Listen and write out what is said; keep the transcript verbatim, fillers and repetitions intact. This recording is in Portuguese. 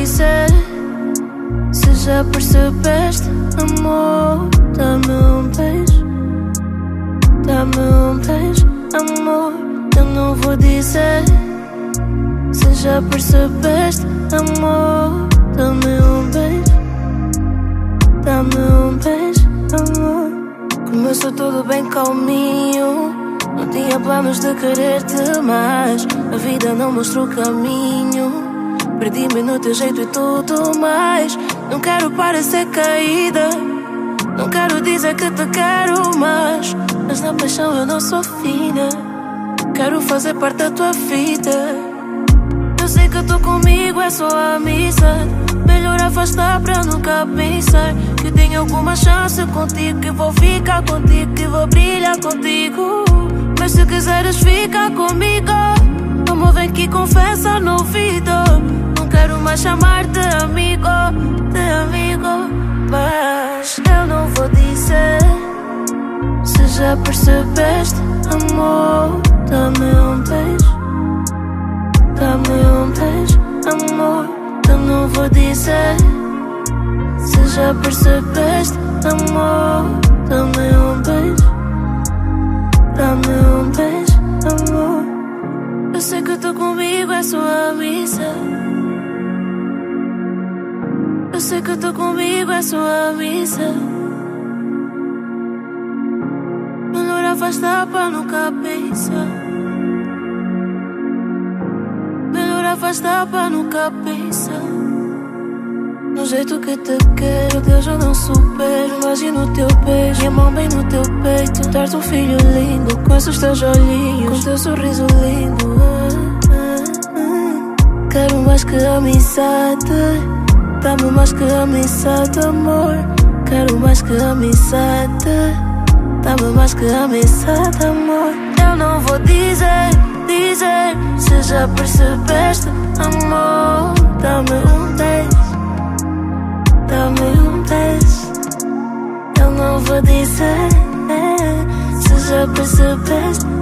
dizer se já percebeste, amor. Dá-me um beijo, dá-me um beijo, amor. Eu não vou dizer se já percebeste, amor. Dá-me um beijo, dá-me um beijo, amor. Começou tudo bem calminho, não tinha planos de querer-te mais. A vida não mostrou o caminho, perdi-me no teu jeito e tudo mais. Não quero parecer caída, não quero dizer que te quero mais, mas na paixão eu não sou fina, quero fazer parte da tua vida. Eu sei que tu comigo é só amizade, melhor afastar pra nunca pensar que tenho alguma chance contigo, que vou ficar contigo, que vou brilhar contigo. Mas se quiseres ficar comigo, amor, vem que confessa no ouvido. Não quero mais chamar-te amigo, de amigo, mas eu não vou dizer se já percebeste, amor. Dá-me um beijo, dá-me um beijo, amor. Eu não vou dizer se já percebeste, amor. Dá-me um beijo, dá-me um beijo, amor. Eu sei que tu comigo é sua missa, eu sei que tu comigo é sua missa. Melhor afastar pra nunca pensar, melhor afastar pra nunca pensar. No jeito que te quero, Deus eu não supero. Imagino o teu beijo, minha mão bem no teu peito, dar-te um filho lindo, com esses teus olhinhos, com teu sorriso lindo. ah, ah, ah. Quero mais que amizade, dá-me mais que amizade, amor. Quero mais que amizade, dá-me mais que amizade, amor. Eu não vou dizer, dizer se já percebeste, amor. Dá-me um beijo, dá-me um beijo. Eu não vou dizer se já percebeste,